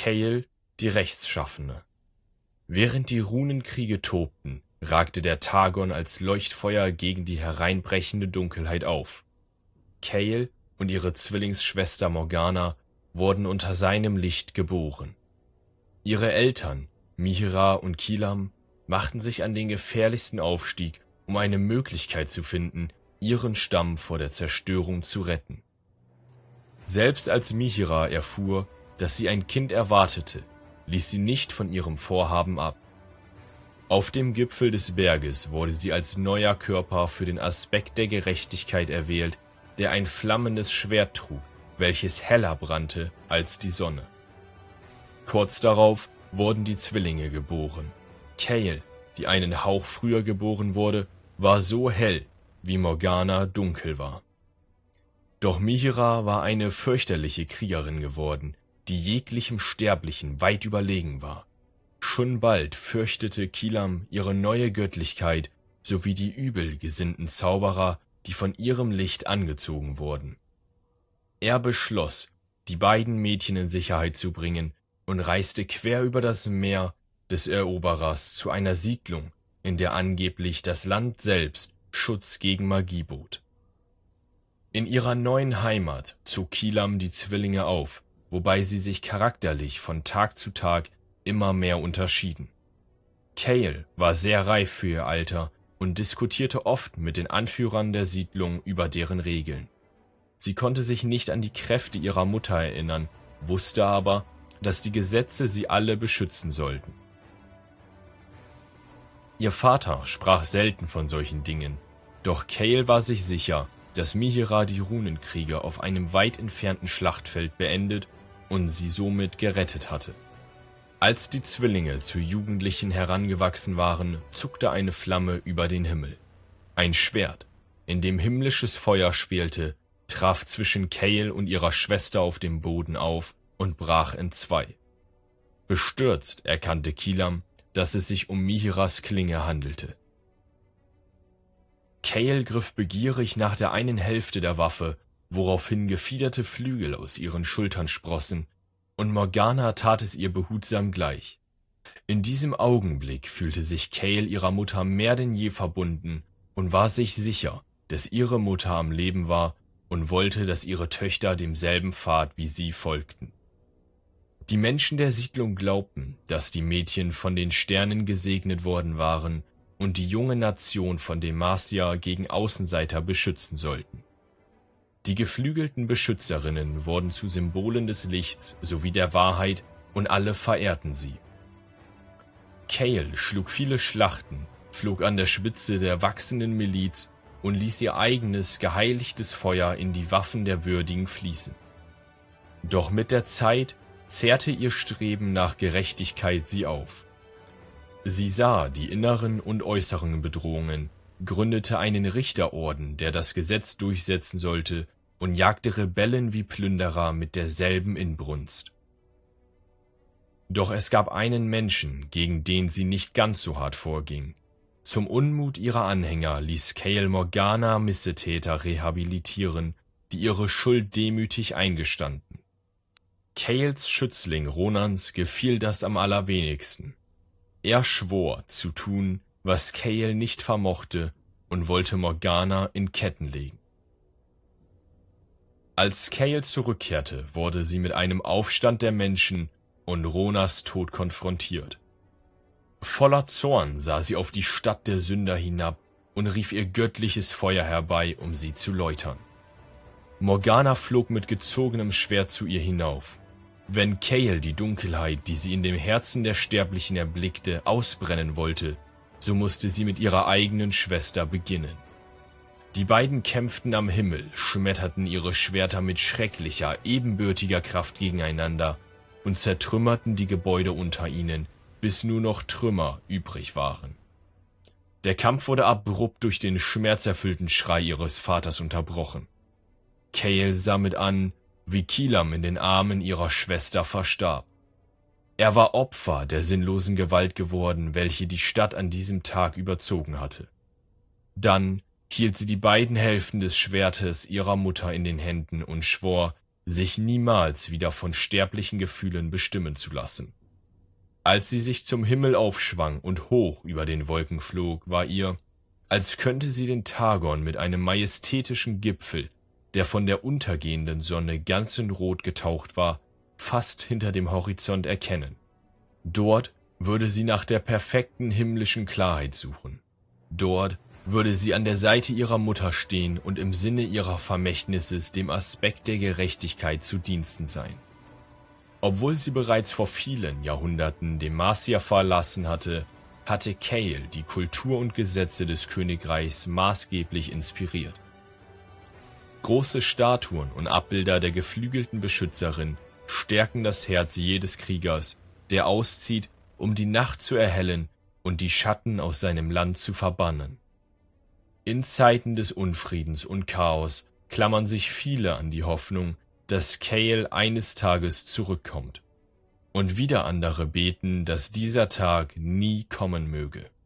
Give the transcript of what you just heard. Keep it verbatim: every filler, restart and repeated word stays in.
Chael, die Rechtschaffene. Während die Runenkriege tobten, ragte der Targon als Leuchtfeuer gegen die hereinbrechende Dunkelheit auf. Chael und ihre Zwillingsschwester Morgana wurden unter seinem Licht geboren. Ihre Eltern, Mihira und Kilam, machten sich an den gefährlichsten Aufstieg, um eine Möglichkeit zu finden, ihren Stamm vor der Zerstörung zu retten. Selbst als Mihira erfuhr, dass sie ein Kind erwartete, ließ sie nicht von ihrem Vorhaben ab. Auf dem Gipfel des Berges wurde sie als neuer Körper für den Aspekt der Gerechtigkeit erwählt, der ein flammendes Schwert trug, welches heller brannte als die Sonne. Kurz darauf wurden die Zwillinge geboren. Chael, die einen Hauch früher geboren wurde, war so hell, wie Morgana dunkel war. Doch Mihira war eine fürchterliche Kriegerin geworden, die jeglichem Sterblichen weit überlegen war. Schon bald fürchtete Kilam ihre neue Göttlichkeit sowie die übel gesinnten Zauberer, die von ihrem Licht angezogen wurden. Er beschloss, die beiden Mädchen in Sicherheit zu bringen und reiste quer über das Meer des Eroberers zu einer Siedlung, in der angeblich das Land selbst Schutz gegen Magie bot. In ihrer neuen Heimat zog Kilam die Zwillinge auf, wobei sie sich charakterlich von Tag zu Tag immer mehr unterschieden. Chael war sehr reif für ihr Alter und diskutierte oft mit den Anführern der Siedlung über deren Regeln. Sie konnte sich nicht an die Kräfte ihrer Mutter erinnern, wusste aber, dass die Gesetze sie alle beschützen sollten. Ihr Vater sprach selten von solchen Dingen, doch Chael war sich sicher, dass Mihira die Runenkriege auf einem weit entfernten Schlachtfeld beendet und sie somit gerettet hatte. Als die Zwillinge zu Jugendlichen herangewachsen waren, zuckte eine Flamme über den Himmel. Ein Schwert, in dem himmlisches Feuer schwelte, traf zwischen Chael und ihrer Schwester auf dem Boden auf und brach in zwei. Bestürzt erkannte Kilam, dass es sich um Mihiras Klinge handelte. Chael griff begierig nach der einen Hälfte der Waffe, woraufhin gefiederte Flügel aus ihren Schultern sprossen, und Morgana tat es ihr behutsam gleich. In diesem Augenblick fühlte sich Chael ihrer Mutter mehr denn je verbunden und war sich sicher, dass ihre Mutter am Leben war und wollte, dass ihre Töchter demselben Pfad wie sie folgten. Die Menschen der Siedlung glaubten, dass die Mädchen von den Sternen gesegnet worden waren und die junge Nation von Demacia gegen Außenseiter beschützen sollten. Die geflügelten Beschützerinnen wurden zu Symbolen des Lichts sowie der Wahrheit und alle verehrten sie. Chael schlug viele Schlachten, flog an der Spitze der wachsenden Miliz und ließ ihr eigenes, geheiligtes Feuer in die Waffen der Würdigen fließen. Doch mit der Zeit zehrte ihr Streben nach Gerechtigkeit sie auf. Sie sah die inneren und äußeren Bedrohungen, gründete einen Richterorden, der das Gesetz durchsetzen sollte, und jagte Rebellen wie Plünderer mit derselben Inbrunst. Doch es gab einen Menschen, gegen den sie nicht ganz so hart vorging. Zum Unmut ihrer Anhänger ließ Chael Morgana Missetäter rehabilitieren, die ihre Schuld demütig eingestanden. Chaels Schützling Ronans gefiel das am allerwenigsten. Er schwor, zu tun, was Chael nicht vermochte, und wollte Morgana in Ketten legen. Als Chael zurückkehrte, wurde sie mit einem Aufstand der Menschen und Ronas Tod konfrontiert. Voller Zorn sah sie auf die Stadt der Sünder hinab und rief ihr göttliches Feuer herbei, um sie zu läutern. Morgana flog mit gezogenem Schwert zu ihr hinauf. Wenn Chael die Dunkelheit, die sie in dem Herzen der Sterblichen erblickte, ausbrennen wollte, so musste sie mit ihrer eigenen Schwester beginnen. Die beiden kämpften am Himmel, schmetterten ihre Schwerter mit schrecklicher, ebenbürtiger Kraft gegeneinander und zertrümmerten die Gebäude unter ihnen, bis nur noch Trümmer übrig waren. Der Kampf wurde abrupt durch den schmerzerfüllten Schrei ihres Vaters unterbrochen. Chael sah mit an, wie Kilam in den Armen ihrer Schwester verstarb. Er war Opfer der sinnlosen Gewalt geworden, welche die Stadt an diesem Tag überzogen hatte. Dann hielt sie die beiden Hälften des Schwertes ihrer Mutter in den Händen und schwor, sich niemals wieder von sterblichen Gefühlen bestimmen zu lassen. Als sie sich zum Himmel aufschwang und hoch über den Wolken flog, war ihr, als könnte sie den Targon mit einem majestätischen Gipfel, der von der untergehenden Sonne ganz in Rot getaucht war, fast hinter dem Horizont erkennen. Dort würde sie nach der perfekten himmlischen Klarheit suchen. Dort würde sie an der Seite ihrer Mutter stehen und im Sinne ihrer Vermächtnisses dem Aspekt der Gerechtigkeit zu Diensten sein. Obwohl sie bereits vor vielen Jahrhunderten Demacia verlassen hatte, hatte Chaol die Kultur und Gesetze des Königreichs maßgeblich inspiriert. Große Statuen und Abbilder der geflügelten Beschützerin stärken das Herz jedes Kriegers, der auszieht, um die Nacht zu erhellen und die Schatten aus seinem Land zu verbannen. In Zeiten des Unfriedens und Chaos klammern sich viele an die Hoffnung, dass Chaol eines Tages zurückkommt. Und wieder andere beten, dass dieser Tag nie kommen möge.